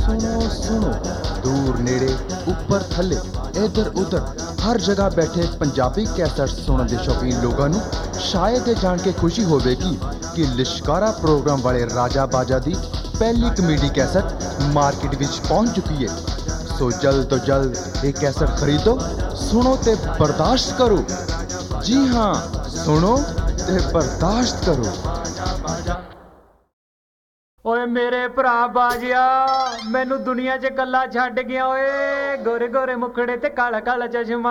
सुनो सुनो दूर नेड़े उपर थले इधर उधर हर जगह बैठे पंजाबी कैसेट सुनने के शौकीन लोगों नू शायद ये जान के खुशी होगी कि लिशकारा प्रोग्राम वाले राजा बाजा दी पहली कमेडी कैसेट मार्केट विच पहुंच चुकी है। सो जल्द तो जल्द ये कैसेट खरीदो, सुनो ते बर्दाश्त करो। जी हाँ, सुनो ते बर्दाश्त करो। ओए मेरे भरा बाजिया, मैनू दुनिया च कला छड्ड गया। ओए गोरे गोरे मुखड़े ते काला काला चश्मा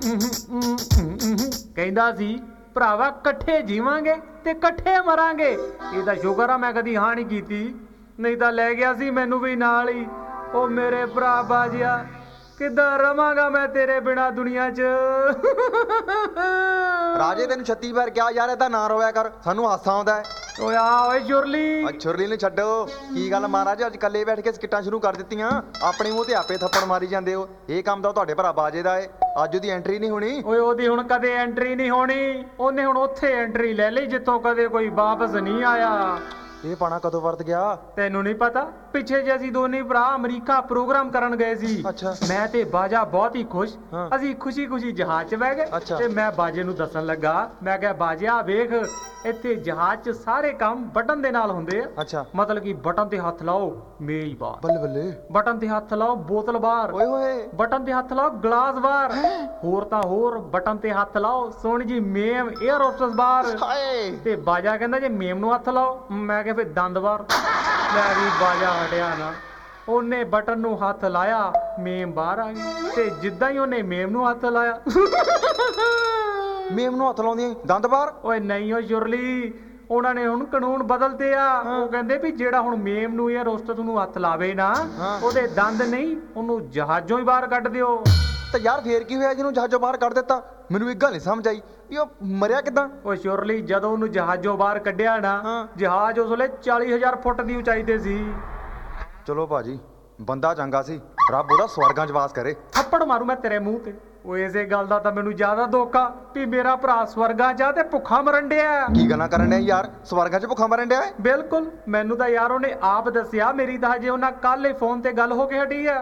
कहंदा सी भरावा कट्ठे जीवांगे ते कट्ठे मरांगे। ਇਹਦਾ ਸ਼ੁਕਰ ਆ ਮੈਂ ਕਦੀ ਹਾਂ ਨਹੀਂ ਕੀਤੀ, ਨਹੀਂ ਤਾਂ ਲੈ ਗਿਆ ਸੀ ਮੈਨੂੰ ਵੀ ਨਾਲ ਹੀ। ओ मेरे भरा बाजिया, किद्दां रवांगा मैं तेरे बिना दुनिया च। राजे तेन 36 बार क्या यार इदा ना रोया कर, सानू हासा आउंदा है। ओए आ ओए चुरली, छुरली ने छड्डो। की गल महाराज अज कल्ले बैठ के स्किटां शुरू कर दित्तियां, अपने मूंह ते आपे थप्पड़ मारी जांदे हो। ਇਹ ਕੰਮ ਤਾਂ ਤੁਹਾਡੇ ਭਰਾ ਬਾਜੇ ਦਾ ਏ, ਅੱਜ ਉਹਦੀ ਐਂਟਰੀ ਨਹੀਂ ਹੋਣੀ। ਓਏ ਉਹਦੀ ਹੁਣ ਕਦੇ ਐਂਟਰੀ ਨਹੀਂ ਹੋਣੀ, ਉਹਨੇ ਹੁਣ ਉੱਥੇ ਐਂਟਰੀ ਲੈ ਲਈ ਜਿੱਥੋਂ ਕਦੇ ਕੋਈ ਵਾਪਸ ਨਹੀਂ ਆਇਆ। ਇਹ ਪਾਣਾ ਕਦੋਂ ਵਰਤ ਗਿਆ ਤੈਨੂੰ ਨਹੀਂ ਪਤਾ? ਪਿੱਛੇ ਜੇ ਅਸੀਂ ਦੋਨੇ ਭਰਾ ਅਮਰੀਕਾ ਪ੍ਰੋਗਰਾਮ ਕਰਨ ਗਏ ਸੀ। ਅੱਛਾ। ਮੈਂ ਤੇ ਬਾਜਾ ਬਹੁਤ ਹੀ ਖੁਸ਼, ਅਸੀਂ ਖੁਸ਼ੀ ਖੁਸ਼ੀ ਜਹਾਜ਼ 'ਚ ਬਹਿ ਗਏ ਤੇ ਮੈਂ ਬਾਜੇ ਨੂੰ ਦੱਸਣ ਲੱਗਾ, ਮੈਂ ਕਿਹਾ ਬਾਜਿਆ ਵੇਖ ਇੱਥੇ ਜਹਾਜ਼ 'ਚ ਸਾਰੇ ਕੰਮ ਬਟਨ ਦੇ ਨਾਲ ਹੁੰਦੇ ਆ। ਅੱਛਾ। ਮਤਲਬ ਕਿ ਬਟਨ ਤੇ ਹੱਥ ਲਾਓ ਮੇਜ਼ ਬਾਹਰ, ਬੱਲੇ ਬੱਲੇ, ਬਟਨ ਤੇ ਹੱਥ ਲਾਓ ਬੋਤਲ ਬਾਹਰ, ਓਏ ਹੋਏ, ਬਟਨ ਤੇ ਹੱਥ ਲਾਓ ਗਲਾਸ ਬਾਹਰ, ਹੋਰ ਤਾਂ ਹੋਰ ਬਟਨ ਤੇ ਹੱਥ ਲਾਓ ਸੋਹਣੀ ਜੀ ਮੇਮ 에ਅਰ ਹੋਸਟਸ ਬਾਹਰ। ਹਾਏ। ਤੇ ਬਾਜਾ ਕਹਿੰਦਾ ਜੇ ਮੇਮ ਨੂੰ ਹੱਥ ਲਾਓ, ਮੈਂ ਕਿਹਾ ਫਿਰ ਦੰਦ ਬਾਹਰ। ਲੈ ਵੀ ਬਾਜਾ ਹਟਿਆ ਨਾ, ਉਹਨੇ ਬਟਨ ਨੂੰ ਹੱਥ ਲਾਇਆ, ਮੇਮ ਬਾਹਰ ਆ ਗਈ। ਤੇ ਜਿੱਦਾਂ ਹੀ ਉਹਨੇ ਮੇਮ ਨੂੰ ਹੱਥ ਲਾਇਆ ਮੇਮ ਨੂੰ ਹੱਥ ਲਾਉਂਦੀਆਂ ਦੰਦ ਬਾਹਰ। ਓਏ ਨਹੀਂ ਓ ਸ਼ੁਰਲੀ, ਉਹਨਾਂ ਨੇ ਹੁਣ ਕਾਨੂੰਨ ਬਦਲਤੇ ਆ। ਉਹ ਕਹਿੰਦੇ ਵੀ ਜਿਹੜਾ ਹੁਣ ਮੇਮ ਨੂੰ ਜਾਂ ਰੋਸਟਰ ਨੂੰ ਹੱਥ ਲਾਵੇ ਨਾ, ਉਹਦੇ ਦੰਦ ਨਹੀਂ, ਉਹਨੂੰ ਜਹਾਜ਼ੋਂ ਹੀ ਬਾਹਰ ਕੱਢ ਦਿਓ। ਤੇ ਯਾਰ ਫੇਰ ਕੀ ਹੋਇਆ ਜਿਹਨੂੰ ਜਹਾਜ਼ੋਂ ਬਾਹਰ ਕੱਢ ਦਿੱਤਾ? ਮੈਨੂੰ ਇੱਕ ਗੱਲ ਨਹੀਂ ਸਮਝ ਆਈ ਵੀ ਉਹ ਮਰਿਆ ਕਿੱਦਾਂ? ਓ ਸ਼ੁਰਲੀ, ਜਦੋਂ ਉਹਨੂੰ ਜਹਾਜ਼ੋਂ ਬਾਹਰ ਕੱਢਿਆ ਨਾ, ਜਹਾਜ਼ ਉਸ ਵੇਲੇ 40,000 ਫੁੱਟ ਦੀ ਉਚਾਈ ਤੇ ਸੀ। ਚਲੋ ਭਾਜੀ, ਬੰਦਾ ਚੰਗਾ ਸੀ, ਰੱਬ ਉਹਦਾ ਸਵਰਗਾਂ 'ਚ ਵਾਸ ਕਰੇ। ਥੱਪੜ ਮਾਰੂ ਮੈਂ ਤੇਰੇ ਮੂੰਹ ਤੇ। ਉਹ ਇਸੇ ਗੱਲ ਦਾ ਤਾਂ ਮੈਨੂੰ ਜ਼ਿਆਦਾ ਦੁੱਖ ਆ ਵੀ ਮੇਰਾ ਭਰਾ ਸਵਰਗਾਂ 'ਚ ਆ ਤੇ ਭੁੱਖਾ ਮਰਨ ਡਿਆ। ਕੀ ਗੱਲਾਂ ਕਰਨ ਡਿਆ ਯਾਰ, ਸਵਰਗਾਂ 'ਚ ਭੁੱਖਾ ਮਰਨ ਡਿਆ? ਬਿਲਕੁਲ, ਮੈਨੂੰ ਤਾਂ ਯਾਰ ਉਹਨੇ ਆਪ ਦੱਸਿਆ। ਮੇਰੀ ਤਾਂ ਹਜੇ ਉਹਨਾਂ ਕੱਲ ਹੀ ਫੋਨ ਤੇ ਗੱਲ ਹੋ ਕੇ ਹਟੀ ਆ।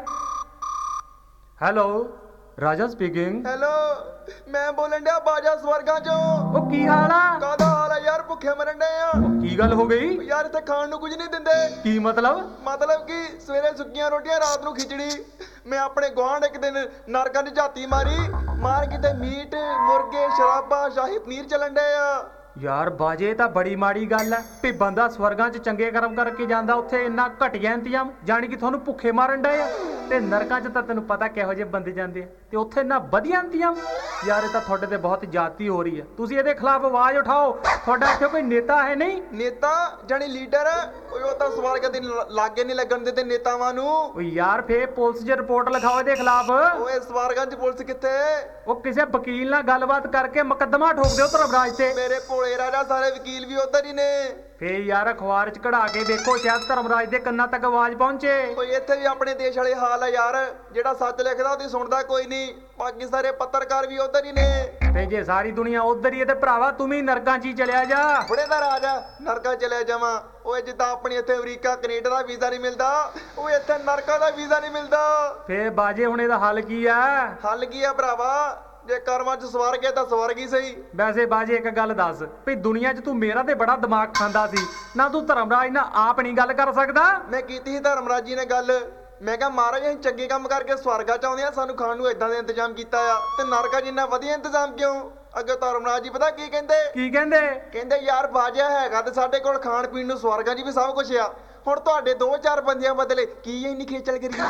ਹੈਲੋ, ਰਾਜਾ ਸਪੀਕਿੰਗ। ਹੈਲੋ, ਮੈਂ ਬੋਲਣ ਡਿਆ ਬਾਜਾ ਸਵਰਗਾਂ 'ਚੋਂ। ਉਹ ਕੀ ਹਾਲ ਆ? ਕਾਹਦਾ ਹਾਲ ਆ ਯਾਰ, ਭੁੱਖੇ ਮਰਨ ਡਏ ਆ। ਕੀ ਗੱਲ ਹੋ ਗਈ ਯਾਰ? ਇੱਥੇ ਖਾਣ ਨੂੰ ਕੁਝ ਨਹੀਂ ਦਿੰਦੇ। ਕੀ ਮਤਲਬ? ਮਤਲਬ ਕਿ ਸਵੇਰੇ ਸੁੱਕੀਆਂ ਰੋਟੀਆਂ, ਰਾਤ ਨੂੰ ਖਿਚੜੀ। ਮੈਂ ਆਪਣੇ ਗੁਆਂਢ ਇੱਕ ਦਿਨ ਨਰਕਾਂ 'ਚ ਝਾਤੀ ਮਾਰ ਕਿਤੇ ਮੀਟ, ਮੁਰਗੇ, ਸ਼ਰਾਬਾ, ਸ਼ਾਹੀ ਪਨੀਰ ਚੱਲਣ ਡਏ ਆ। ਯਾਰ ਬਾਜੇ ਤਾਂ ਬੜੀ ਮਾੜੀ ਗੱਲ ਹੈ ਵੀ ਬੰਦਾ ਸਵਰਗਾਂ 'ਚ ਚੰਗੇ ਕਰਮ ਕਰਕੇ ਜਾਂਦਾ, ਉੱਥੇ ਇੰਨਾ ਘਟੀਆ ਇੰਤਜ਼ਾਮ, ਜਾਣੀ ਕਿ ਤੁਹਾਨੂੰ ਭੁੱਖੇ ਮਾਰਨ ਡਏ ਆ। ਤੇ ਨਰਕਾਂ 'ਚ ਤਾਂ ਤੈਨੂੰ ਪਤਾ ਕਿਹੋ ਜਿਹੇ ਬੰਦੇ ਜਾਂਦੇ ਆ, ਤੇ ਉੱਥੇ ਇੰਨਾ ਵਧੀਆ ਇੰਤਜ਼ਾਮ। ਯਾਰ ਇਹ ਤਾਂ ਤੁਹਾਡੇ ਤੇ ਬਹੁਤ ਜ਼ਿਆਦਤੀ ਹੋ ਰਹੀ ਹੈ, ਤੁਸੀਂ ਇਹਦੇ ਖਿਲਾਫ ਆਵਾਜ਼ ਉਠਾਓ। ਤੁਹਾਡਾ ਇੱਥੇ ਕੋਈ ਨੇਤਾ ਹੈ ਨਹੀਂ? ਨੇਤਾ ਜਾਣੀ ਲੀਡਰ? ਉਹ ਤਾਂ ਸਵਰਗ ਦੇ ਲਾਗੇ ਨਹੀਂ ਲੱਗਣ ਦਿੰਦੇ ਨੇਤਾਵਾਂ ਨੂੰ। ਓ ਯਾਰ ਫੇਰ ਪੁਲਿਸ 'ਚ ਰਿਪੋਰਟ ਲਿਖਾਓ ਇਹਦੇ ਖਿਲਾਫ। ਓਏ ਸਵਰਗਾਂ 'ਚ ਪੁਲਿਸ ਕਿੱਥੇ? ਉਹ ਕਿਸੇ ਵਕੀਲ ਨਾਲ ਗੱਲਬਾਤ ਕਰਕੇ ਮੁਕੱਦਮਾ ਠੋਕ ਦਿਓ ਧਰਮਰਾਜ ਤੇ। ਮੇਰੇ ਭੋਲੇ ਰਾਜਾ ਸਾਰੇ ਵਕੀਲ ਵੀ ਉਧਰ ਹੀ ਨੇ। ਫੇਰ ਯਾਰ ਅਖਬਾਰ 'ਚ ਕਢਾ ਕੇ ਦੇਖੋ, ਸ਼ਾਇਦ ਧਰਮਰਾਜ ਦੇ ਕੰਨਾਂ ਤੱਕ ਆਵਾਜ਼ ਪਹੁੰਚੇ। ਓਏ ਇੱਥੇ ਵੀ ਆਪਣੇ ਦੇਸ਼ ਵਾਲੇ ਹਾਲ ਆ ਯਾਰ, ਜਿਹੜਾ ਸੱਚ ਲਿਖਦਾ ਉਹਦੀ ਸੁਣਦਾ ਕੋਈ ਨਹੀਂ। ਬਾਕੀ ਸਾਰੇ ਪੱਤਰਕਾਰ ਵੀ ਉਧਰ ਹੀ ਨੇ। ਤੇ ਜੇ ਸਾਰੀ ਦੁਨੀਆ ਉਧਰ ਹੀ ਹੈ ਤੇ ਭਰਾਵਾ ਤੂੰ ਵੀ ਨਰਕਾਂ 'ਚ ਹੀ ਚਲਿਆ ਜਾ। ਬੁੜੇ ਦਾ ਰਾਜ ਆ, ਨਰਕਾਂ ਚਲਿਆ ਜਾਵਾਂ। ਓਏ ਜਿੱਦਾਂ ਆਪਣੀ ਇੱਥੇ ਅਮਰੀਕਾ ਕੈਨੇਡਾ ਦਾ ਵੀਜ਼ਾ ਨਹੀਂ ਮਿਲਦਾ, ਓਏ ਇੱਥੇ ਨਰਕਾਂ ਦਾ ਵੀਜ਼ਾ ਨਹੀਂ ਮਿਲਦਾ। ਫੇਰ ਬਾਜੇ ਹੁਣ ਇਹਦਾ ਹੱਲ ਕੀ ਆ? ਹੱਲ ਕੀ ਆ ਭਰਾਵਾ? ਜੇ ਕਰਮਾਂ 'ਚ ਸਵਰਗ ਹੈ ਤਾਂ ਸਵਰਗ ਹੀ ਸਹੀ। ਵੈਸੇ ਬਾਜੇ ਇੱਕ ਗੱਲ ਦੱਸ ਵੀ ਦੁਨੀਆ 'ਚ ਤੂੰ ਮੇਰਾ ਤੇ ਬੜਾ ਦਿਮਾਗ ਖਾਂਦਾ ਸੀ ਨਾ, ਤੂੰ ਧਰਮਰਾਜ ਨਾਲ ਆਪ ਨਹੀਂ ਗੱਲ ਕਰ ਸਕਦਾ? ਮੈਂ ਕੀਤੀ ਸੀ ਧਰਮਰਾਜ ਜੀ ਨੇ ਗੱਲ। ਮੈਂ ਕਿਹਾ ਮਹਾਰਾਜ ਅਸੀਂ ਚੰਗੇ ਕੰਮ ਕਰਕੇ ਸਵਰਗਾਂ 'ਚ ਆਉਂਦੇ ਆ, ਸਾਨੂੰ ਖਾਣ ਨੂੰ ਏਦਾਂ ਦਾ ਇੰਤਜ਼ਾਮ ਕੀਤਾ ਆ, ਤੇ ਨਰਕਾਂ 'ਚ ਇੰਨਾ ਵਧੀਆ ਇੰਤਜ਼ਾਮ ਕਿਉਂ? ਅੱਗੇ ਧਰਮਰਾਜ ਜੀ ਪਤਾ ਕੀ ਕਹਿੰਦੇ? ਕੀ ਕਹਿੰਦੇ? ਕਹਿੰਦੇ ਯਾਰ ਬਾਜਿਆ ਹੈਗਾ ਤੇ ਸਾਡੇ ਕੋਲ ਖਾਣ ਪੀਣ ਨੂੰ ਸਵਰਗਾਂ 'ਚ ਵੀ ਸਭ ਕੁਝ ਆ, ਹੁਣ ਤੁਹਾਡੇ 2-4 ਬੰਦਿਆਂ ਬਦਲੇ ਕੀ ਇੰਨੀ ਖੇਚਲ ਕਰੀ?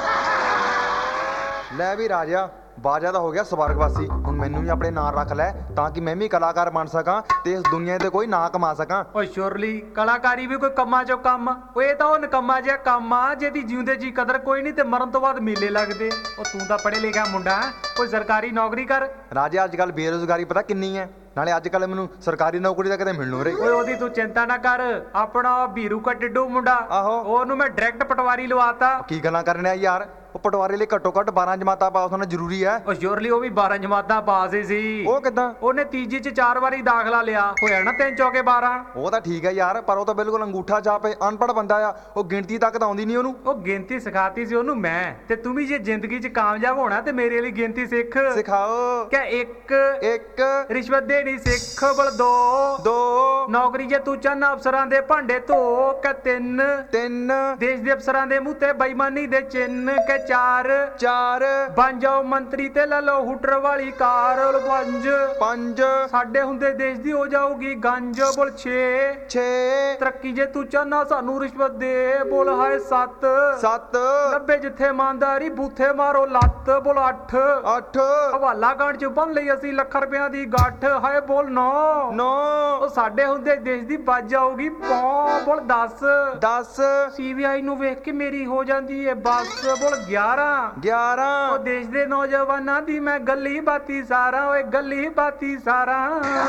ਲੈ ਵੀ ਰਾਜਾ, ਬਾਜਾ ਦਾ ਹੋ ਗਿਆ ਸਵਰਗਵਾਸੀ, ਹੁਣ ਮੈਨੂੰ ਵੀ ਆਪਣੇ ਨਾਂ ਰੱਖ ਲੈ ਤਾਂ ਕਿ ਮੈਂ ਵੀ ਕਲਾਕਾਰ ਬਣ ਸਕਾਂ ਤੇ ਇਸ ਦੁਨੀਆ ਤੇ ਕੋਈ ਨਾਂ ਕਮਾ ਸਕਾਂ। ਓਏ ਸ਼ੁਰਲੀ, ਕਲਾਕਾਰੀ ਵੀ ਕੋਈ ਕੰਮਾਂ 'ਚੋਂ ਕੰਮ? ਓਏ ਤਾਂ ਉਹ ਨਕੰਮਾ ਜਿਹਾ ਕੰਮ ਆ ਜਿਹਦੀ ਜਿਉਂਦੇ ਜੀ ਕਦਰ ਕੋਈ ਨਹੀਂ ਤੇ ਮਰਨ ਤੋਂ ਬਾਅਦ ਮੇਲੇ ਲੱਗਦੇ। ਉਹ ਤੂੰ ਤਾਂ ਪੜ੍ਹੇ ਲਿਖਿਆ ਮੁੰਡਾ, ਕੋਈ ਸਰਕਾਰੀ ਨੌਕਰੀ ਕਰ। ਰਾਜਾ ਅੱਜ ਕੱਲ ਬੇਰੁਜ਼ਗਾਰੀ ਪਤਾ ਕਿੰਨੀ ਹੈ, ਨਾਲੇ ਅੱਜ ਕੱਲ ਮੈਨੂੰ ਸਰਕਾਰੀ ਨੌਕਰੀ ਦਾ ਕਿਤੇ ਮਿਲਣੋਂ ਰਹੀ। ਓਏ ਉਹਦੀ ਤੂੰ ਚਿੰਤਾ ਨਾ ਕਰ, ਆਪਣਾ ਬੀਰੂ ਕਾ ਟਿੱਡੂ ਮੁੰਡਾ, ਆਹੋ, ਉਹਨੂੰ ਮੈਂ ਡਾਇਰੈਕਟ ਪਟਵਾਰੀ ਲਵਾਤਾ। ਕੀ ਗੱਲਾਂ ਕਰਨ ਆ ਯਾਰ? ਉਹ ਪਟਵਾਰੀ ਲਈ ਘੱਟੋ ਘੱਟ 12 ਜਮਾਤਾਂ ਪਾਸ ਹੋਣਾ ਜ਼ਰੂਰੀ ਹੈ। ਉਹ ਸ਼ੋਰਲੀ ਉਹ ਵੀ 12 ਜਮਾਤਾਂ ਪਾਸ ਹੀ ਸੀ। ਉਹ ਕਿੱਦਾਂ? ਉਹਨੇ ਤੀਜੀ ਚ 4 ਵਾਰੀ ਦਾਖਲਾ ਲਿਆ, ਹੋਇਆ ਨਾ 3 ਚੌਕੇ 12। ਉਹ ਤਾਂ ਠੀਕ ਹੈ ਯਾਰ, ਪਰ ਉਹ ਤਾਂ ਬਿਲਕੁਲ ਅੰਗੂਠਾ ਛਾਪੇ ਅਨਪੜ੍ਹ ਬੰਦਾ ਆ, ਉਹ ਗਿਣਤੀ ਤੱਕ ਤਾਂ ਆਉਂਦੀ ਨਹੀਂ ਉਹਨੂੰ। ਉਹ ਗਿਣਤੀ ਸਿਖਾਤੀ ਸੀ ਉਹਨੂੰ ਮੈਂ, ਤੇ ਤੂੰ ਵੀ ਜੇ ਜ਼ਿੰਦਗੀ 'ਚ ਕਾਮਯਾਬ ਹੋਣਾ ਤੇ ਮੇਰੇ ਲਈ ਗਿਣਤੀ ਸਿੱਖ। ਸਿਖਾਓ। ਕਿ 1 ਰਿਸ਼ਵਤ ਦੇਣੀ ਸਿੱਖ, ਬਲ 2 ਨੌਕਰੀ ਜੇ ਤੂੰ ਚਾਹਨਾ ਅਫਸਰਾਂ ਦੇ ਭਾਂਡੇ ਧੋ, ਕਿ 3 ਦੇਸ਼ ਦੇ ਅਫਸਰਾਂ ਦੇ ਮੂੰਹ ਤੇ ਬੇਈਮਾਨੀ ਦੇ ਚਿੰਨ, ਕਿ 4 ਬਣ ਜਾਓ ਮੰਤਰੀ ਤੇ ਲੈ ਲਓ ਹੁਟਰ ਵਾਲੀ ਕਾਰ, 5 ਸਾਡੇ ਹੁੰਦੇ ਦੇਸ਼ ਦੀ ਹੋ ਜਾਊਗੀ ਗੰਜ, ਬੋਲ 6 ਤਰੱਕੀ ਜੇ ਤੂੰ ਚਾਹਨਾ ਸਾਨੂੰ ਰਿਸ਼ਵਤ ਦੇ, ਬੋਲ ਹਾਏ 7 ਲੱਭੇ ਜਿੱਥੇ ਇਮਾਨਦਾਰੀ ਬੂਥੇ ਮਾਰੋ ਲੱਤ, ਬੋਲ 8 ਹਵਾਲਾ ਗਾਂਡ ਚ ਬੰਨ ਲਈ ਅਸੀਂ ਲੱਖ ਰੁਪਿਆਂ ਦੀ ਗੱਠ, ਹਾਏ ਬੋਲ 9 ਉਹ ਸਾਡੇ ਹੁੰਦੇ ਦੇਸ਼ ਦੀ ਵੱਜ ਜਾਊਗੀ ਪੌਂ, ਬੋਲ 10 ਸੀਬੀਆਈ ਨੂੰ ਵੇਖ ਕੇ ਮੇਰੀ ਹੋ ਜਾਂਦੀ ਏ ਬਸ, ਬੋਲ 11 ਉਹ ਦੇਸ਼ ਦੇ ਨੌਜਵਾਨਾਂ ਦੀ ਮੈਂ ਗੱਲੀ ਬਾਤੀ ਸਾਰਾ, ਓਏ ਗੱਲੀ ਬਾਤੀ ਸਾਰਾ।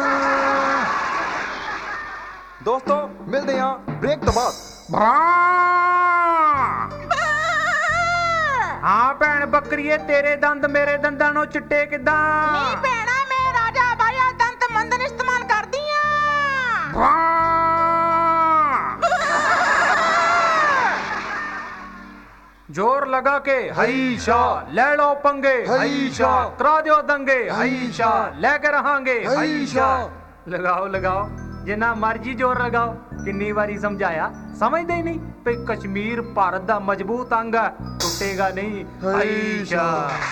ਦੋਸਤੋ ਮਿਲਦੇ ਆ ਬ੍ਰੇਕ ਤੋਂ ਬਾਅਦ। ਹਾਂ ਭੈਣ ਬੱਕਰੀਏ, ਤੇਰੇ ਦੰਦ ਮੇਰੇ ਦੰਦਾਂ ਨੂੰ ਚਿੱਟੇ ਕਿੱਦਾਂ? ਨਹੀਂ ਭੈਣਾ, ਮੈਂ ਰਾਜਾ ਬਾਇਆ ਦੰਤ ਮੰਦਨ ਇਸਤੇਮਾਲ ਕਰਦੀ ਆ। जोर लगा के हईशा ले लो पंगे, हईशा करा दियो दंगे, हईशा लेके रहांगे, हईशा लगाओ जिन्ना मर्जी जोर लगाओ। किन्नी बारी समझाया, समझते ही नहीं पे कश्मीर भारत दा मजबूत अंग है, टुटेगा नहीं, हईशा।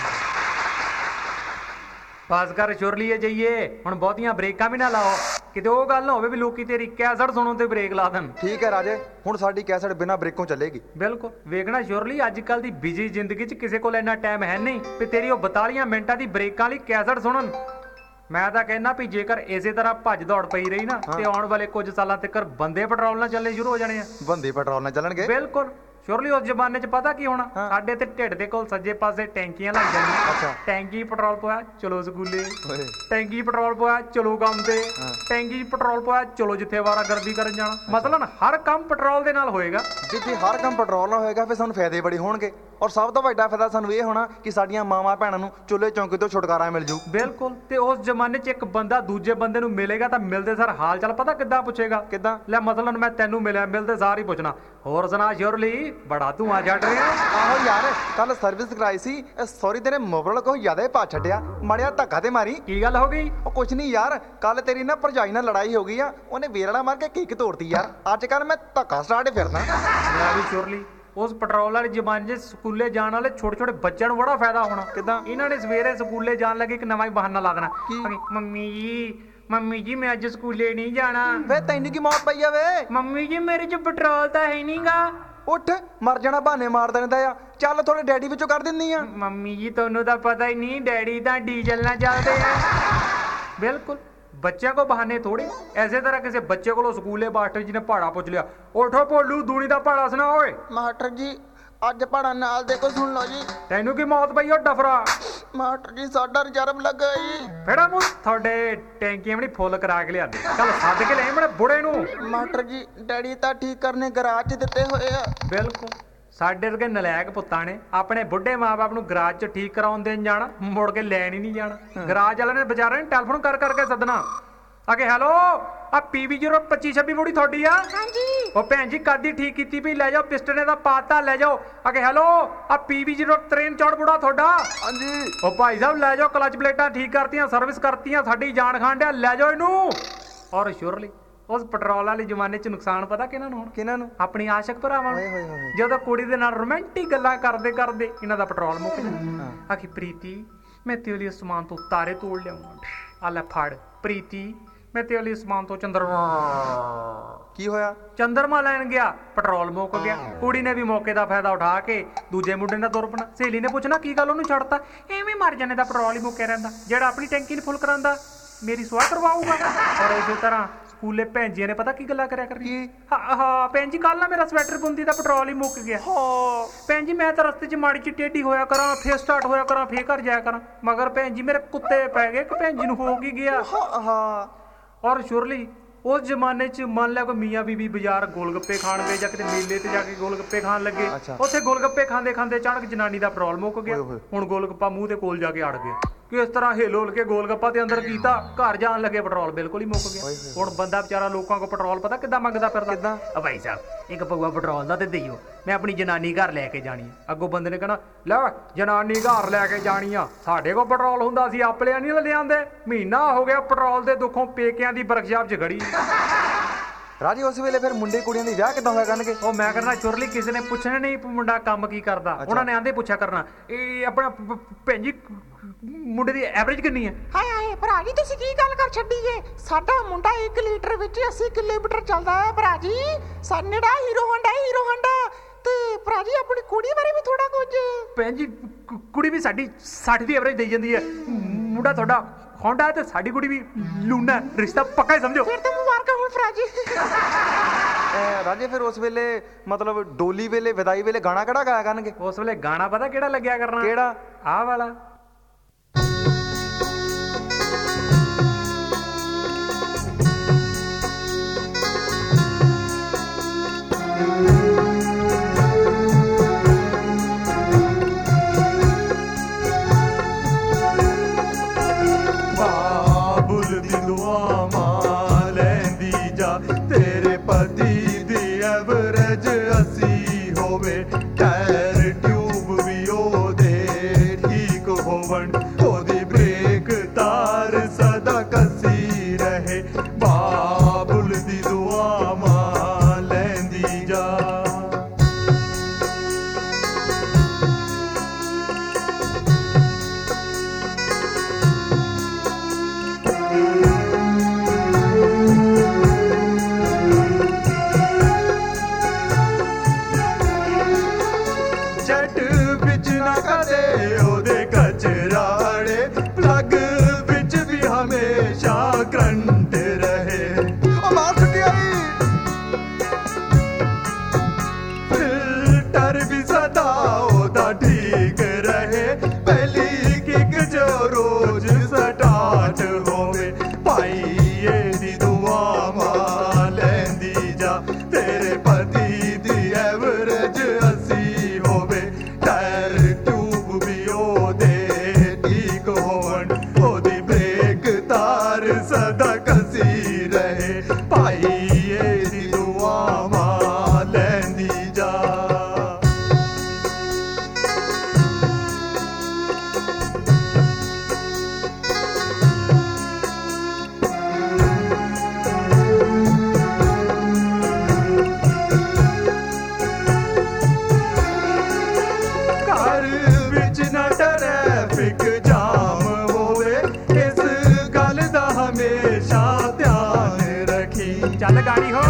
बस कर शुरलीए जाइए हुण, बहुतियां ब्रेकां भी ना लाओ, किते ਉਹ ਗੱਲ ਨਾ ਹੋਵੇ ਵੀ ਲੋਕੀ ਤੇਰੀ ਕੈਸਟ ਸੁਣਨ ਤੇ ਬ੍ਰੇਕ ਲਾ ਦੇਣ। ਠੀਕ ਹੈ ਰਾਜੇ, ਹੁਣ ਸਾਡੀ ਕੈਸਟ ਬਿਨਾਂ ਬ੍ਰੇਕੋਂ ਚੱਲੇਗੀ। ਬਿਲਕੁਲ ਵੇਖਣਾ ਸ਼ੋਰਲੀ, ਅੱਜ ਕੱਲ ਦੀ ਬਿਜੀ ਜ਼ਿੰਦਗੀ 'ਚ ਕਿਸੇ ਕੋਲ ਇੰਨਾ ਟਾਈਮ ਹੈ ਨਹੀਂ ਵੀ ਤੇਰੀ ਉਹ 42 ਮਿੰਟਾਂ ਦੀ ਬ੍ਰੇਕਾਂ ਲਈ ਕੈਸਟ ਸੁਣਨ। ਮੈਂ ਤਾਂ ਕਹਿੰਦਾ ਵੀ ਜੇਕਰ ਇਸੇ ਤਰ੍ਹਾਂ ਭੱਜ ਦੌੜ ਪਈ ਰਹੀ ਨਾ ਤੇ ਆਉਣ ਵਾਲੇ ਕੁਝ ਸਾਲਾਂ ਤੱਕ ਬੰਦੇ ਪੈਟਰੋਲ ਨਾਲ ਚੱਲਣੇ ਸ਼ੁਰੂ ਹੋ ਜਾਣੇ ਆ। ਬੰਦੇ ਪੈਟਰੋਲ ਨਾਲ ਚੱਲਣਗੇ? ਬਿਲਕੁਲ ਸ਼ੋਰਲੀ, ਉਸ ਜ਼ਮਾਨੇ 'ਚ ਪਤਾ ਕੀ ਹੋਣਾ, ਸਾਡੇ ਤੇ ਢਿੱਡ ਦੇ ਕੋਲ ਸੱਜੇ ਪਾਸੇ ਟੈਂਕੀਆਂ ਲੱਗ ਜਾਣੀਆਂ। ਟੈਂਕੀ ਪੈਟਰੋਲ ਪਵਾਇਆ ਚਲੋ ਸਕੂਲੇ, ਟੈਂਕੀ ਪੈਟਰੋਲ ਪਵਾਇਆ ਚਲੋ ਕੰਮ ਤੇ, ਟੈਂਕੀ ਪੈਟਰੋਲ ਪਵਾਇਆ ਚਲੋ ਜਿੱਥੇ ਵਾਰਾਗਰਦੀ ਕਰਨ ਜਾਣਾ। ਮਤਲਬ ਹਰ ਕੰਮ ਪੈਟਰੋਲ ਦੇ ਨਾਲ ਹੋਏਗਾ। ਜੇ ਹਰ ਕੰਮ ਪੈਟਰੋਲ ਨਾਲ ਹੋਏਗਾ ਫਿਰ ਸਾਨੂੰ ਫਾਇਦੇ ਬੜੇ ਹੋਣਗੇ, ਔਰ ਸਭ ਤੋਂ ਵੱਡਾ ਫਾਇਦਾ ਸਾਨੂੰ ਇਹ ਹੋਣਾ ਕਿ ਸਾਡੀਆਂ ਮਾਵਾਂ ਭੈਣਾਂ ਨੂੰ ਚੁੱਲ੍ਹੇ ਚੌਂਕੇ ਤੋਂ ਛੁਟਕਾਰਾ ਮਿਲ ਜੂ। ਬਿਲਕੁਲ, ਤੇ ਉਸ ਜ਼ਮਾਨੇ 'ਚ ਇੱਕ ਬੰਦਾ ਦੂਜੇ ਬੰਦੇ ਨੂੰ ਮਿਲੇਗਾ ਤਾਂ ਮਿਲਦੇ ਸਰ ਹਾਲ ਚਾਲ ਪਤਾ ਕਿੱਦਾਂ ਪੁੱਛੇਗਾ? ਕਿੱਦਾਂ? ਲੈ ਮਤਲਬ ਮੈਂ ਤੈਨੂੰ ਮਿਲਿਆ, ਮਿਲਦੇ ਸਾਰ ਹੀ ਪੁੱਛਣਾ ਹੋਰ ਸੁਣਾ ਸ਼ੋਰਲੀ, ਬੜਾ ਤੂੰ ਆ ਛੱਡ ਰਿਹਾ। ਆਹੋ ਯਾਰ, ਕੱਲ ਸਰਵਿਸ ਕਰਾਈ ਸੀ, ਸੌਰੀ ਤੇਰੇ ਮੋਬਾਈਲ ਕੋਲ ਜ਼ਿਆਦਾ ਹੀ ਪਾ ਛੱਡਿਆ, ਮਾੜਿਆ ਧੱਕਾ ਤੇ ਮਾਰੀ। ਕੀ ਗੱਲ ਹੋ ਗਈ? ਉਹ ਕੁਛ ਨਹੀਂ ਯਾਰ, ਕੱਲ ਤੇਰੀ ਨਾ ਭਰਜਾਈ ਨਾਲ ਲੜਾਈ ਹੋ ਗਈ ਆ, ਉਹਨੇ ਵੇਰੜਾ ਮਾਰ ਕੇ ਕਿੱਕ ਤੋੜਤੀ ਯਾਰ। ਅੱਜ ਕੱਲ ਮੈਂ ਧੱਕਾ ਸਟਾਰਟ ਫਿਰਦਾ। ਮੈਂ ਵੀ ਸ਼ੋਰਲੀ, ਉਸ ਪੈਟਰੋਲ ਵਾਲੇ ਜ਼ਮਾਨੇ 'ਚ ਸਕੂਲੇ ਜਾਣ ਵਾਲੇ ਛੋਟੇ ਛੋਟੇ ਬੱਚਿਆਂ ਨੂੰ ਬੜਾ ਫਾਇਦਾ ਹੋਣਾ। ਕਿੱਦਾਂ? ਇਹਨਾਂ ਨੇ ਸਵੇਰੇ ਸਕੂਲੇ ਜਾਣ ਲੱਗੇ ਇੱਕ ਨਵਾਂ ਹੀ ਬਹਾਨਾ ਲਾ ਦੇਣਾ, ਮੰਮੀ ਜੀ ਮੈਂ ਅੱਜ ਸਕੂਲੇ ਨਹੀਂ ਜਾਣਾ। ਵੇ ਤੈਨੂੰ ਕੀ ਮੌਤ ਪਈ ਆ ਵੇ? ਮੰਮੀ ਜੀ ਮੇਰੇ 'ਚ ਪੈਟਰੋਲ ਤਾਂ ਹੈ ਨਹੀਂਗਾ। ਉੱਠ, ਮਰ ਜਾਣਾ, ਬਹਾਨੇ ਮਾਰ ਦਿੰਦਾ ਆ। ਚੱਲ ਥੋੜੇ ਡੈਡੀ ਵਿੱਚੋਂ ਕਰ ਦਿੰਦੀ ਆ। ਮੰਮੀ ਜੀ ਤੁਹਾਨੂੰ ਤਾਂ ਪਤਾ ਹੀ ਨਹੀਂ, ਡੈਡੀ ਤਾਂ ਡੀਜ਼ਲ ਨਾਲ ਚੱਲਦੇ ਆ। ਬਿਲਕੁਲ, ਬੱਚਿਆਂ ਕੋ ਬਹਾਨੇ ਥੋੜੇ। ਐਸੇ ਤਰ੍ਹਾਂ ਕਿਸੇ ਬੱਚੇ ਕੋਲੋਂ ਸਕੂਲੇ ਮਾਸਟਰ ਜੀ ਨੇ ਪਹਾੜਾ ਪੁੱਛ ਲਿਆ, ਉਠੋ ਭੋਲੂ ਦੂਣੀ ਦਾ ਪਹਾੜਾ ਸੁਣਾ ਓਏ। ਮਾਸਟਰ ਜੀ ਅੱਜ ਪਹਾੜਾ ਨਾਲ ਦੇਖੋ, ਸੁਣ ਲਓ ਜੀ। ਤੈਨੂੰ ਕੀ ਮੌਤ ਪਈ ਓ ਡਫਰਾ? ਮਾਸਟਰ ਜੀ ਸਾਡਾ ਰਿਜ਼ਰਵ ਲੱਗਾ ਜੀ। ਫੇੜਾ ਮੂੰਹ, ਤੁਹਾਡੇ ਟੈਂਕੀਆਂ ਵੀ ਫੁੱਲ ਕਰਾ ਕੇ ਲਿਆਂਦੇ। ਚੱਲ ਸੱਦ ਕੇ ਲੈ ਮੇਰੇ ਬੁੜੇ ਨੂੰ। ਮਾਸਟਰ ਜੀ ਡੈਡੀ ਤਾਂ ਠੀਕ ਕਰਨੇ ਗਰਾਜ 'ਚ ਦਿੱਤੇ ਹੋਏ ਆ। ਬਿਲਕੁਲ, ਸਾਡੇ ਵਰਗੇ ਨਲਾਇਕ ਪੁੱਤਾਂ ਨੇ ਆਪਣੇ ਬੁੱਢੇ ਮਾਂ-ਬਾਪ ਨੂੰ ਗਰਾਜ 'ਚ ਠੀਕ ਕਰਾਉਣ ਦੇਣ ਜਾਣਾ, ਮੁੜ ਕੇ ਲੈਣ ਹੀ ਨਹੀਂ ਜਾਣਾ। ਗਰਾਜ ਵਾਲਿਆਂ ਨੇ ਵਿਚਾਰਿਆਂ ਨੇ ਟੈਲੀਫੋਨ ਕਰ ਕਰਕੇ ਸੱਦਣਾ ਆਕੇ, ਹੈਲੋ ਆ PB 02526 ਮੁੜੀ ਤੁਹਾਡੀ ਆ? ਹਾਂਜੀ। ਉਹ ਭੈਣ ਜੀ ਕਾਦੀ ਠੀਕ ਕੀਤੀ ਵੀ, ਲੈ ਜਾਓ ਪਿਸਟਨ ਦਾ ਪਾਤਾ ਲੈ ਜਾਓ। ਆਕੇ ਹੈਲੋ ਆ PB 06364 ਮੁੜਾ ਤੁਹਾਡਾ? ਹਾਂਜੀ। ਉਹ ਭਾਈ ਸਾਹਿਬ ਲੈ ਜਾਓ, ਕਲਚ ਪਲੇਟਾਂ ਠੀਕ ਕਰਤੀਆਂ, ਸਰਵਿਸ ਕਰਤੀਆਂ, ਸਾਡੀ ਜਾਨ ਖਾਣ ਡਿਆ, ਲੈ ਜਾਓ ਇਹਨੂੰ। ਔਰ ਸ਼ੋਰਲੀ ਉਸ ਪੈਟਰੋਲ ਵਾਲੇ ਜ਼ਮਾਨੇ 'ਚ ਨੁਕਸਾਨ ਪਤਾ ਕਿਹਨਾਂ ਨੂੰ? ਕਿਹਨਾਂ ਨੂੰ? ਆਪਣੀ ਆਸ਼ਕ ਭਰਾਵਾਂ ਨੂੰ। ਜਦੋਂ ਕੁੜੀ ਦੇ ਨਾਲ ਰੋਮਾਂਟਿਕ ਗੱਲਾਂ ਕਰਦੇ ਕਰਦੇ ਇਹਨਾਂ ਦਾ ਪੈਟਰੋਲ ਮੁੱਕ ਜਾਂਦਾ। ਆਖੀ ਪ੍ਰੀਤੀ ਮੈਂ ਤੇਰੇ ਲਈ ਸਮਾਨ ਤੋਂ ਤਾਰੇ ਤੋੜ ਲਿਆਉਂਗਾ, ਆ ਲੈ ਫੜ। ਪ੍ਰੀਤੀ ਮੈਂ ਤੇਰੇ ਲਈ ਸਮਾਨ ਤੋਂ ਚੰਦਰਮਾ। ਕੀ ਹੋਇਆ? ਚੰਦਰਮਾ ਲੈਣ ਗਿਆ, ਪੈਟਰੋਲ ਮੁੱਕ ਗਿਆ। ਕੁੜੀ ਨੇ ਵੀ ਮੌਕੇ ਦਾ ਫਾਇਦਾ ਉਠਾ ਕੇ ਦੂਜੇ ਮੁੰਡੇ ਨਾਲ ਤੁਰ ਪਣਾ। ਸਹੇਲੀ ਨੇ ਪੁੱਛਣਾ ਕੀ ਗੱਲ ਉਹਨੂੰ ਛੱਡਤਾ? ਐਵੇਂ ਮਰ ਜਾਣੇ ਦਾ ਪੈਟਰੋਲ ਹੀ ਮੁੱਕਿਆ ਰਹਿੰਦਾ, ਜਿਹੜਾ ਆਪਣੀ ਟੈਂਕੀ ਨੂੰ ਫੁੱਲ ਕਰਾਂਦਾ ਮੇਰੀ ਸੁਆਹ ਕਰਵਾਊਗਾ। ਔਰ ਇਸੇ ਤਰ੍ਹਾਂ ਸਕੂਲੇ ਭੈਣ ਜੀਆਂ ਨੇ ਪਤਾ ਕੀ ਗੱਲਾਂ ਕਰਿਆ ਕਰਨੀ? ਹਾਂ ਭੈਣ ਜੀ ਕੱਲ ਨਾ ਮੇਰਾ ਸਵੈਟਰ ਬੁੰਦੀ ਦਾ ਪੈਟਰੋਲ ਹੀ ਮੁੱਕ ਗਿਆ। ਭੈਣ ਜੀ ਮੈਂ ਤਾਂ ਰਸਤੇ 'ਚ ਮਾੜੀ ਜਿਹੀ ਟੇਢੀ ਹੋਇਆ ਕਰਾਂ, ਫੇਰ ਸਟਾਰਟ ਹੋਇਆ ਕਰਾਂ, ਫੇਰ ਘਰ ਜਾਇਆ ਕਰਾਂ, ਮਗਰ ਭੈਣ ਜੀ ਮੇਰੇ ਕੁੱਤੇ ਪੈ ਗਏ ਕਿ ਭੈਣ ਜੀ ਨੂੰ ਹੋ ਕੀ ਗਿਆ। ਔਰ ਸ਼ੁਰਲੀ ਉਸ ਜ਼ਮਾਨੇ 'ਚ ਮੰਨ ਲਿਆ ਕੋਈ ਮੀਆਂ ਬੀਬੀ ਬਾਜ਼ਾਰ ਗੋਲਗੱਪੇ ਖਾਣ ਗਏ ਜਾਂ ਕਿਤੇ ਮੇਲੇ ਤੇ ਜਾ ਕੇ ਗੋਲਗੱਪੇ ਖਾਣ ਲੱਗੇ। ਉੱਥੇ ਗੋਲਗੱਪੇ ਖਾਂਦੇ ਖਾਂਦੇ ਅਚਾਨਕ ਜਨਾਨੀ ਦਾ ਪੈਟਰੋਲ ਮੁੱਕ ਗਿਆ। ਹੁਣ ਗੋਲਗੱਪਾ ਮੂੰਹ ਦੇ ਕੋਲ ਜਾ ਕੇ ਅੜ ਗਿਆ। ਕਿਸ ਤਰ੍ਹਾਂ ਹਿਲੋਲ ਕੇ ਗੋਲਗੱਪਾ ਤੇ ਅੰਦਰ ਕੀਤਾ, ਘਰ ਜਾਣ ਲੱਗੇ ਪੈਟਰੋਲ ਬਿਲਕੁਲ ਹੀ ਮੁੱਕ ਗਿਆ। ਹੁਣ ਬੰਦਾ ਵਿਚਾਰਾ ਲੋਕਾਂ ਕੋਲ ਪੈਟਰੋਲ ਪਤਾ ਕਿੱਦਾਂ ਮੰਗਦਾ ਫਿਰਦਾ। ਭਾਈ ਸਾਹਿਬ ਇੱਕ ਪਊਆ ਪੈਟਰੋਲ ਦਾ ਤੇ ਦਿਓ, ਮੈਂ ਆਪਣੀ ਜਨਾਨੀ ਘਰ ਲੈ ਕੇ ਜਾਣੀ ਆ। ਅੱਗੋਂ ਬੰਦੇ ਨੇ ਕਹਿਣਾ ਲੈ ਜਨਾਨੀ ਘਰ ਲੈ ਕੇ ਜਾਣੀ ਆ, ਸਾਡੇ ਕੋਲ ਪੈਟਰੋਲ ਹੁੰਦਾ ਸੀ ਆਪਲਿਆਂ ਨਹੀਂ ਲਿਆਂਦੇ। ਮਹੀਨਾ ਹੋ ਗਿਆ ਪੈਟਰੋਲ ਦੇ ਦੁੱਖੋਂ ਪੇਕਿਆਂ ਦੀ ਵਰਕਸ਼ਾਪ 'ਚ ਖੜੀ। ਰਾਜੇ ਉਸ ਵੇਲੇ ਫਿਰ ਮੁੰਡੇ ਕੁੜੀਆਂ ਦੇ ਵਿਆਹ ਕਿੱਦਾਂ ਹੋਇਆ ਕਰਨਗੇ? ਉਹ ਮੈਂ ਕਰਨਾ ਚੁਰਲੀ ਕਿਸੇ ਨੇ ਪੁੱਛਣਾ ਨਹੀਂ ਮੁੰਡਾ ਕੰਮ ਕੀ ਕਰਦਾ। ਉਹਨਾਂ ਨੇ ਆਂਦੇ ਪੁੱਛਿਆ ਕਰਨਾ ਇਹ ਆਪਣਾ ਭੈਣ ਜੀ ਮੁੰਡੇ ਦੀ ਐਵਰੇਜ ਕਿੰਨੀ ਹੈ। ਹਾਏ ਹਾਏ ਭਰਾ ਜੀ ਤੁਸੀਂ ਕੀ ਗੱਲ ਕਰ ਛੱਡੀ ਜੇ। ਸਾਡਾ ਮੁੰਡਾ 1 ਲੀਟਰ ਵਿੱਚ 80 ਕਿਲੋਮੀਟਰ ਚੱਲਦਾ ਹੈ ਭਰਾ ਜੀ। ਸਾਡਾ ਹੀਰੋ ਹਾਂਡਾ ਤੇ ਭਰਾ ਜੀ ਆਪਣੀ ਕੁੜੀ ਬਾਰੇ ਵੀ ਥੋੜਾ ਕੁਝ। ਭੈਣ ਜੀ ਕੁੜੀ ਵੀ ਸਾਡੀ 60 ਦੀ ਐਵਰੇਜ ਦੇਈ ਜਾਂਦੀ ਹੈ। ਮੁੰਡਾ ਤੁਹਾਡਾ ਹੋਂਡਾ ਤੇ ਸਾਡੀ ਕੁੜੀ ਵੀ ਲੂਨਾ, ਰਿਸ਼ਤਾ ਪੱਕਾ ਹੀ ਸਮਝੋ। ਫਿਰ ਤਾਂ ਮੁਬਾਰਕਾਂ ਹੋਣ ਭਰਾ ਜੀ। ਰਾਜੇ ਫਿਰ ਉਸ ਵੇਲੇ ਮਤਲਬ ਡੋਲੀ ਵੇਲੇ ਵਿਦਾਈ ਵੇਲੇ ਗਾਣਾ ਕਿਹੜਾ ਗਾਇਆ ਕਰਨਗੇ? ਉਸ ਵੇਲੇ ਗਾਣਾ ਪਤਾ ਕਿਹੜਾ ਲੱਗਿਆ ਕਰਨਾ? ਕਿਹੜਾ? ਆਹ ਵਾਲਾ। ਬਾਬੁਲ ਦੀ ਦੁਆਵਾਂ ਲੈਂਦੀ ਜਾ, ਤੇਰੇ ਪਤੀ ਦੀ ਐਵਰੇਜ 80 ਹੋਵੇ। ਟਾਇਰ ਟਿਊਬ ਵੀ ਉਹਦੇ ਠੀਕ ਹੋਵਣ, ਉਹਦੀ ਬ੍ਰੇਕ ਤਾਰ ਸਦਾ ਕੱਸੀ ਰਹੇ। ਬਾਬੁਲ ਦੀ ਦੁਆਵਾਂ ਲੈਂਦੀ ਜਾ। ਜੱਟ ਵਿੱਚ ਨਾ ਕਦੇ ਉਹਦੇ ਕਚਰਾੜੇ, ਪਲੱਗ ਵਿੱਚ ਵੀ ਹਮੇਸ਼ਾ ਕਰੰਟ ਰਹੇ। ਉਹ ਮਾਰ ਛੁੱਟਿਆਈ ਫਿਲਟਰ ਵੀ ਸਦਾ ਉਹਦਾ ਠੀਕ ਰਹੇ। ਪਹਿਲੀ ਕਿੱਕ ਜੋ ਰੋਜ਼ ਸਟਾਰਟ ਹੋਵੇ। ਭਾਈਏ ਦੀ ਦੁਆਵਾਂ ਲੈਂਦੀ ਜਾ, ਤੇਰੇ ਪਤੀ ਦੀ ਐਵਰੇਜ 80 ਹੋਵੇ। ਟਾਇਰ ਟਿਊਬ ਵੀ ਉਹਦੇ ਠੀਕ ਹੋਣ, ਉਹਦੀ ਬ੍ਰੇਕ ਤਾਰ ਸਦਾ ਕੱਸੀ ਰਹੇ। ਭਾਈਏ ਦੀ ਦੁਆਵਾਂ ਲੈਂਦੀ ਜਾ। ਘਰ ਵਿੱਚ ਨਾ ਟ੍ਰੈਫਿਕ ਜਾਮ ਹੋਵੇ, ਇਸ ਗੱਲ ਦਾ ਹਮੇਸ਼ਾ ਧਿਆਨ ਰੱਖੀ। ਚੱਲ ਗਾੜੀ ਹੋ।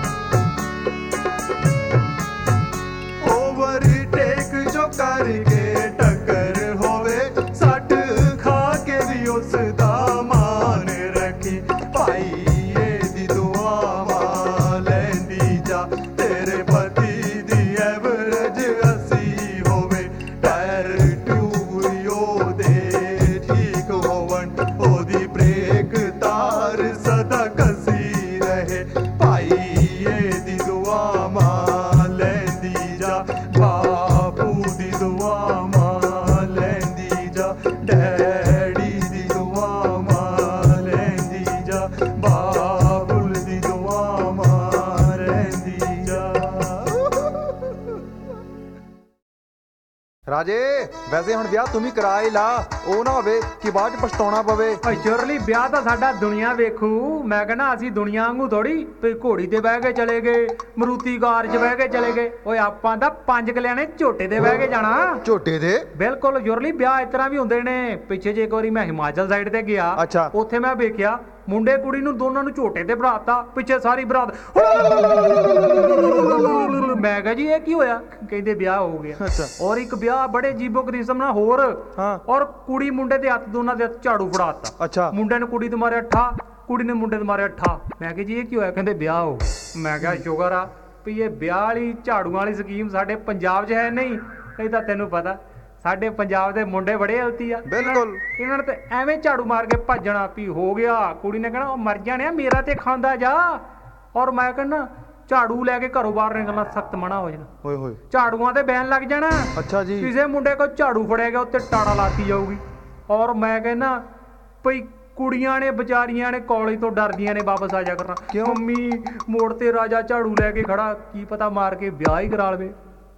ਓਵਰਟੇਕ ਜੋ ਕਰਕੇ ਟੱਕਰ ਹੋਵੇ, ਸੱਟ ਖਾ ਕੇ ਵੀ ਉਸ ਦਾ ਮਾਨ ਰੱਖੀ। ਭਾਈਏ ਦੀ ਦੁਆਵਾਂ ਲੈਂਦੀ ਜਾ, ਤੇਰੇ ਪਤੀ ਦੀ ਐਵਰੇਜ 80 ਹੋਵੇ। ਟਾਇਰ ਟਿਊਬ ਉਹਦੇ ਠੀਕ ਹੋਵਣ, ਉਹਦੀ ਬ੍ਰੇਕ ਤਾਰ ਸਦਾ ਕੱਸੀ ਰਹੇ। ਭਾਈਏ ਦੀ ਦੁਆਵਾਂ ਲੈਂਦੀ ਜਾ, ਬਾਪੂ ਦੀ ਦੁਆਵਾਂ ਲੈਂਦੀ ਜਾ। ਡੈਡੀ ਦੀ ਦੁਆਵਾਂ ਲੈਂਦੀ ਜਾ, ਬਾਬੁਲ ਦੀ ਦੁਆਵਾਂ ਲੈਂਦੀ ਜਾ। ਰਾਜੇ ਵੈਸੇ ਹੁਣ ਵਿਆਹ ਤੂੰ ਵੀ ਕਰਾ ਹੀ ਲਾ, ਉਹ ਨਾ ਹੋਵੇ ਕਿ ਬਾਅਦ ਚ ਪਛਤਾਉਣਾ ਪਵੇ। ਓਏ ਚੁਰਲੀ ਵਿਆਹ ਤਾਂ ਸਾਡਾ ਦੁਨੀਆ ਵੇਖੂ। ਮੈਂ ਕਹਿੰਦਾ ਅਸੀਂ ਦੁਨੀਆ ਵਾਂਗੂ ਥੋੜੀ ਵੀ ਘੋੜੀ ਤੇ ਬਹਿ ਕੇ ਚਲੇ ਗਏ, ਮਰੂਤੀ ਕਾਰ 'ਚ ਬਹਿ ਕੇ ਚਲੇ ਗਏ। ਓਏ ਆਪਾਂ ਤਾਂ 5 ਕਲਿਆਣੇ ਝੋਟੇ ਤੇ ਬਹਿ ਕੇ ਜਾਣਾ। ਝੋਟੇ ਦੇ? ਬਿਲਕੁਲ ਜੁਰਲੀ ਵਿਆਹ ਇਸ ਤਰ੍ਹਾਂ ਵੀ ਹੁੰਦੇ ਨੇ। ਪਿੱਛੇ ਜੇ ਇੱਕ ਵਾਰੀ ਮੈਂ ਹਿਮਾਚਲ ਸਾਈਡ ਤੇ ਗਿਆ, ਅੱਛਾ। ਉੱਥੇ ਮੈਂ ਵੇਖਿਆ ਮੁੰਡੇ ਕੁੜੀ ਨੂੰ ਦੋਨਾਂ ਨੂੰ ਝੋਟੇ ਤੇ ਬਿਠਾਤਾ, ਪਿੱਛੇ ਸਾਰੀ ਬਰਾਤ। ਮੈਂ ਕਿਹਾ ਜੀ ਇਹ ਕੀ ਹੋਇਆ? ਕਹਿੰਦੇ ਵਿਆਹ ਹੋ ਗਿਆ। ਅੱਛਾ। ਔਰ ਇੱਕ ਵਿਆਹ ਬੜੇ ਜੀਬੋ ਕਰੀਸਮ ਨਾਲ ਹੋਰ। ਹਾਂ। ਔਰ ਕੁੜੀ ਮੁੰਡੇ ਦੇ ਹੱਥ, ਦੋਨਾਂ ਦੇ ਹੱਥ ਝਾੜੂ ਫੜਾਤਾ। ਅੱਛਾ। ਮੁੰਡੇ ਨੇ ਕੁੜੀ ਤੇ ਮਾਰਿਆ ਠਾ, ਕੁੜੀ ਨੇ ਮੁੰਡੇ ਤੇ ਮਾਰਿਆ ਠਾ। ਮੈਂ ਕਿਹਾ ਜੀ ਇਹ ਕੀ ਹੋਇਆ? ਕਹਿੰਦੇ ਵਿਆਹ ਹੋ ਗਿਆ। ਮੈਂ ਕਿਹਾ ਸ਼ੁਕਰ ਆ ਵੀ ਇਹ ਵਿਆਹ ਵਾਲੀ ਝਾੜੂਆਂ ਵਾਲੀ ਸਕੀਮ ਸਾਡੇ ਪੰਜਾਬ 'ਚ ਹੈ ਨਹੀਂ। ਨਹੀਂ ਤਾਂ ਤੈਨੂੰ ਪਤਾ ਸਾਡੇ ਪੰਜਾਬ ਦੇ ਮੁੰਡੇ ਬੜੇ ਹਲਤੀ ਆ। ਬਿਲਕੁਲ। ਇਹਨਾਂ ਨੇ ਤੇ ਐਵੇਂ ਝਾੜੂ ਮਾਰ ਕੇ ਭੱਜਣਾ ਵੀ ਹੋ ਗਿਆ, ਕੁੜੀ ਨੇ ਕਹਿਣਾ ਉਹ ਮਰ ਜਾਣਿਆ ਮੇਰਾ ਤੇ ਖਾਂਦਾ ਜਾ। ਔਰ ਮੈਂ ਕਹਿੰਦਾ ਝਾੜੂ ਲੈ ਕੇ ਘਰੋਂ ਬਾਹਰ ਨਿਕਲਣਾ ਸਖਤ ਮਨਾ ਹੋ ਜਾਣਾ। ਓਏ ਹੋਏ। ਝਾੜੂਆਂ ਤੇ ਬੈਨ ਲੱਗ ਜਾਣਾ। ਅੱਛਾ ਜੀ। ਕਿਸੇ ਮੁੰਡੇ ਕੋਲ ਝਾੜੂ ਫੜਿਆ ਗਿਆ ਉੱਤੇ ਟਾੜਾ ਲਾਤੀ ਜਾਊਗੀ। ਔਰ ਮੈਂ ਕਹਿੰਦਾ ਭਈ ਕੁੜੀਆਂ ਨੇ ਵਿਚਾਰੀਆਂ ਨੇ ਕਾਲਜ ਤੋਂ ਡਰਦੀਆਂ ਨੇ ਵਾਪਸ ਆ ਜਾ ਕਰਨਾ। ਕਿਉਂ? ਮੰਮੀ ਮੋੜ ਤੇ ਰਾਜਾ ਝਾੜੂ ਲੈ ਕੇ ਖੜਾ, ਕੀ ਪਤਾ ਮਾਰ ਕੇ ਵਿਆਹ ਹੀ ਕਰਾ ਲਵੇ।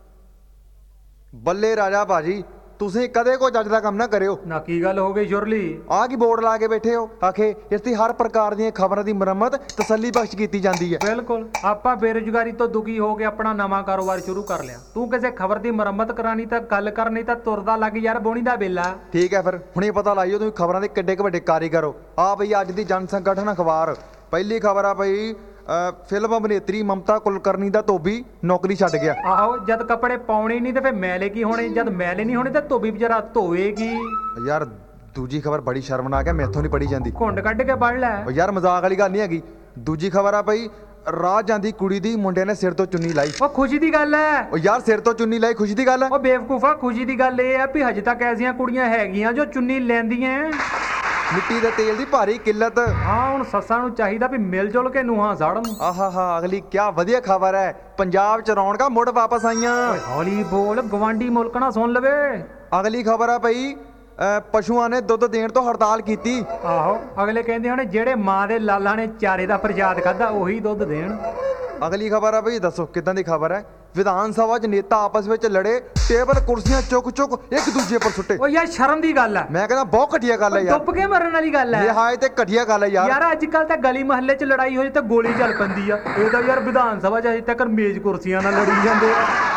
ਬੱਲੇ ਰਾਜਾ ਭਾਜੀ, ਤੁਸੀਂ ਕਦੇ ਕੋਈ ਚੱਜ ਦਾ ਕੰਮ ਨਾ ਕਰਿਓ। ਨਾ ਕੀ ਗੱਲ ਹੋ ਗਈ ਸ਼ੁਰਲੀ? ਆਹ ਕੀ ਬੋਰਡ ਲਾ ਕੇ ਬੈਠੇ ਹੋ? ਆਖੇ ਇਸ ਦੀ ਹਰ ਪ੍ਰਕਾਰ ਦੀਆਂ ਖਬਰਾਂ ਦੀ ਮੁਰੰਮਤ ਤਸੱਲੀ ਬਖਸ਼ ਕੀਤੀ ਜਾਂਦੀ ਹੈ। ਬਿਲਕੁਲ। ਆਪਾਂ ਬੇਰੁਜ਼ਗਾਰੀ ਤੋਂ ਦੁਖੀ ਹੋ ਕੇ ਆਪਣਾ ਨਵਾਂ ਕਾਰੋਬਾਰ ਸ਼ੁਰੂ ਕਰ ਲਿਆ। ਤੂੰ ਕਿਸੇ ਖਬਰ ਦੀ ਮੁਰੰਮਤ ਕਰਾਣੀ ਤਾਂ ਗੱਲ ਕਰਨੀ ਤਾਂ ਤੁਰਦਾ ਲੱਗ ਯਾਰ ਬੋਣੀ ਦਾ ਵੇਲਾ। ਠੀਕ ਹੈ ਫਿਰ ਹੁਣੇ ਪਤਾ ਲਾਈਓ ਤੁਸੀਂ ਖਬਰਾਂ ਦੇ ਕਿੱਡੇ ਕੁ ਵੱਡੇ ਕਾਰੀਗਰ ਹੋ। ਆ ਬਈ ਅੱਜ ਦੀ ਜਨ ਸੰਗਠਨ ਅਖਬਾਰ ਪਹਿਲੀ ਖਬਰ ਆ ਬਈ ਫਿਲਮ ਅਭਿਨੇਤਰੀ ਮਮਤਾ ਕੁਲਕਰਨੀ ਦਾ ਧੋਬੀ ਨੌਕਰੀ ਛੱਡ ਗਿਆ। ਆਹੋ, ਜਦ ਕੱਪੜੇ ਪਾਉਣੇ ਨਹੀਂ ਤੇ ਫਿਰ ਮੈਲੇ ਕੀ ਹੋਣੇ? ਜਦ ਮੈਲੇ ਨਹੀਂ ਹੋਣੇ ਤਾਂ ਧੋਬੀ ਵਿਚਾਰਾ ਧੋਵੇਗੀ। ਯਾਰ ਦੂਜੀ ਖਬਰ ਬੜੀ ਸ਼ਰਮਨਾਕ ਹੈ, ਮੈਥੋਂ ਨਹੀਂ ਪੜੀ ਜਾਂਦੀ। ਘੁੰਡ ਕੱਢ ਕੇ ਪੜ ਲੈ। ਓ ਯਾਰ ਮਜ਼ਾਕ ਵਾਲੀ ਗੱਲ ਨਹੀਂ ਹੈਗੀ। ਦੂਜੀ ਖਬਰ ਆ ਬਈ ਰਾਹ ਜਾਂਦੀ ਕੁੜੀ ਦੀ ਮੁੰਡੇ ਨੇ ਸਿਰ ਤੋਂ ਚੁੰਨੀ ਲਾਈ। ਉਹ ਖੁਸ਼ੀ ਦੀ ਗੱਲ ਹੈ। ਓ ਯਾਰ ਸਿਰ ਤੋਂ ਚੁੰਨੀ ਲਾਈ ਖੁਸ਼ੀ ਦੀ ਗੱਲ ਹੈ? ਉਹ ਬੇਵਕੂਫਾ, ਖੁਸ਼ੀ ਦੀ ਗੱਲ ਇਹ ਆ ਵੀ ਹਜੇ ਤੱਕ ਐਸੀਆਂ ਕੁੜੀਆਂ ਹੈਗੀਆਂ ਜੋ ਚੁੰਨੀ ਲੈਂਦੀਆਂ। ਮਿੱਟੀ ਦੇ ਤੇਲ ਦੀ ਭਾਰੀ ਕਿੱਲਤ। ਹਾਂ, ਹੁਣ ਸੱਸਾਂ ਨੂੰ ਚਾਹੀਦਾ ਵੀ ਮਿਲ ਜੁਲ ਕੇ ਨੂੰਹਾਂ ਸਾੜਨ। ਆਹਾ ਅਗਲੀ ਕਿਆ ਵਧੀਆ ਖਬਰ ਹੈ, ਪੰਜਾਬ ਚ ਰੌਣਕਾਂ ਮੁੜ ਵਾਪਸ ਆਈਆਂ। ਓਏ ਹੌਲੀ ਬੋਲ, ਗਵਾਂਢੀ ਮੁਲਕ ਨਾ ਸੁਣ ਲਵੇ। ਅਗਲੀ ਖਬਰ ਆ ਪਈ ਪਸ਼ੂਆਂ ਨੇ ਦੁੱਧ ਦੇਣ ਤੋਂ ਹੜਤਾਲ ਕੀਤੀ। ਆਹੋ, ਅਗਲੇ ਕਹਿੰਦੇ ਹੁਣ ਜਿਹੜੇ ਮਾਂ ਦੇ ਲਾਲਾਂ ਨੇ ਚਾਰੇ ਦਾ ਪ੍ਰਸ਼ਾਦ ਖਾਦਾ ਉਹੀ ਦੁੱਧ ਦੇਣ। ਅਗਲੀ ਖਬਰ ਆ ਬਈ ਦੱਸੋ ਕਿੱਦਾਂ ਦੀ ਖਬਰ ਹੈ? ਵਿਧਾਨ ਸਭਾ 'ਚ ਨੇਤਾ ਆਪਸ ਵਿੱਚ ਲੜੇ, ਟੇਬਲ ਕੁਰਸੀਆਂ ਚੁੱਕ ਇੱਕ ਦੂਜੇ ਪਰ ਸੁੱਟੇ। ਓ ਯਾਰ ਸ਼ਰਮ ਦੀ ਗੱਲ ਹੈ। ਮੈਂ ਕਹਿੰਦਾ ਬਹੁਤ ਘਟੀਆ ਗੱਲ ਹੈ ਯਾਰ। ਡੁੱਬ ਕੇ ਮਰਨ ਵਾਲੀ ਗੱਲ ਹੈ। ਨਿਹਾਇਤ ਤੇ ਘਟੀਆ ਗੱਲ ਹੈ ਯਾਰ। ਯਾਰ ਅੱਜ ਕੱਲ ਤਾਂ ਗਲੀ ਮਹੱਲੇ 'ਚ ਲੜਾਈ ਹੋ ਜੇ ਤਾਂ ਗੋਲੀ ਚੱਲ ਪੈਂਦੀ ਆ। ਇਹ ਤਾਂ ਯਾਰ ਵਿਧਾਨ ਸਭਾ 'ਚ ਅਜੇ ਤੱਕ ਮੇਜ਼ ਕੁਰਸੀਆਂ ਨਾਲ ਲੜੀ ਜਾਂਦੇ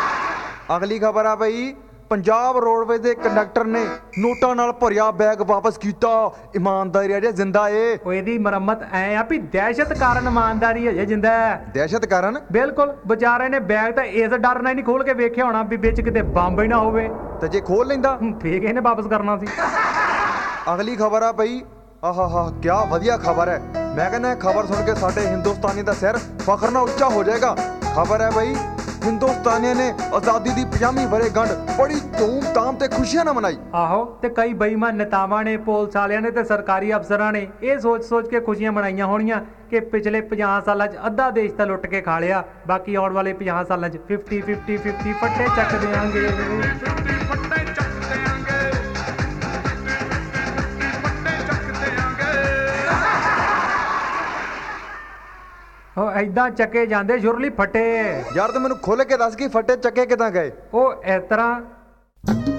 ਆ। ਅਗਲੀ ਖਬਰ ਆ ਬਈ ਪੰਜਾਬ ਰੋਡਵੇਜ਼ ਦੇ ਕੰਡਕਟਰ ਨੇ ਨੋਟਾਂ ਨਾਲ ਭਰਿਆ ਬੈਗ ਵਾਪਸ ਕੀਤਾ। ਇਮਾਨਦਾਰੀ ਅਜੇ ਜਿੰਦਾ ਏ। ਉਹ ਇਹਦੀ ਮੁਰੰਮਤ ਐ ਆ ਵੀ ਦਹਿਸ਼ਤ ਕਾਰਨ ਇਮਾਨਦਾਰੀ ਅਜੇ ਜਿੰਦਾ ਹੈ। ਦਹਿਸ਼ਤ ਕਾਰਨ? ਬਿਲਕੁਲ। ਵਿਚਾਰੇ ਨੇ ਬੈਗ ਤਾਂ ਇਸ ਡਰ ਨਾਲ ਨਹੀਂ ਖੋਲ ਕੇ ਵੇਖਿਆ ਹੋਣਾ ਵੀ ਵਿੱਚ ਕਿਤੇ ਬੰਬ ਹੀ ਨਾ ਹੋਵੇ। ਤੇ ਜੇ ਖੋਲ ਲੈਂਦਾ ਫੇਰ ਇਹਨੇ ਵਾਪਸ ਕਰਨਾ ਸੀ। ਅਗਲੀ ਖਬਰ ਆ ਬਈ ਆਹਾ ਕਿਆ ਵਧੀਆ ਖਬਰ ਹੈ। ਮੈਂ ਕਹਿੰਦਾ ਖਬਰ ਸੁਣ ਕੇ ਸਾਡੇ ਹਿੰਦੁਸਤਾਨੀ ਦਾ ਸਿਰ ਫਖਰ ਨਾਲ ਉੱਚਾ ਹੋ ਜਾਏਗਾ। ਖਬਰ ਹੈ ਬਈ ਹਿੰਦੁਸਤਾਨੀਆਂ ਨੇ ਆਜ਼ਾਦੀ ਦੀ 50ਵੀਂ ਵਰ੍ਹੇਗੰਢ ਬੜੀ ਧੂਮ-ਧਾਮ ਤੇ ਖੁਸ਼ੀਆਂ ਨਾਲ ਮਨਾਈ। ਆਹੋ, ਤੇ ਕਈ ਬੇਈਮਾਨ ਨੇਤਾਵਾਂ ਨੇ, ਪੁਲਿਸ ਵਾਲਿਆਂ ਨੇ ਤੇ ਸਰਕਾਰੀ ਅਫਸਰਾਂ ਨੇ ਇਹ ਸੋਚ ਕੇ ਖੁਸ਼ੀਆਂ ਮਨਾਈਆਂ ਹੋਣੀਆਂ ਕਿ ਪਿਛਲੇ 50 ਸਾਲਾਂ 'ਚ ਅੱਧਾ ਦੇਸ਼ ਤਾਂ ਲੁੱਟ ਕੇ ਖਾ ਲਿਆ, ਬਾਕੀ ਆਉਣ ਵਾਲੇ 50 ਸਾਲਾਂ 'ਚ 50 ਫੱਟੇ ਚੱਕ ਦੇਾਂਗੇ। ਉਹ ਐਦਾਂ ਚੱਕੇ ਜਾਂਦੇ ਸ਼ੁਰਲੀ ਫੱਟੇ। ਯਾਰ ਤੂੰ ਮੈਨੂੰ ਖੁੱਲ ਕੇ ਦੱਸ ਕਿ ਫੱਟੇ ਚੱਕੇ ਕਿਦਾਂ ਗਏ? ਉਹ ਇਸ ਤਰ੍ਹਾਂ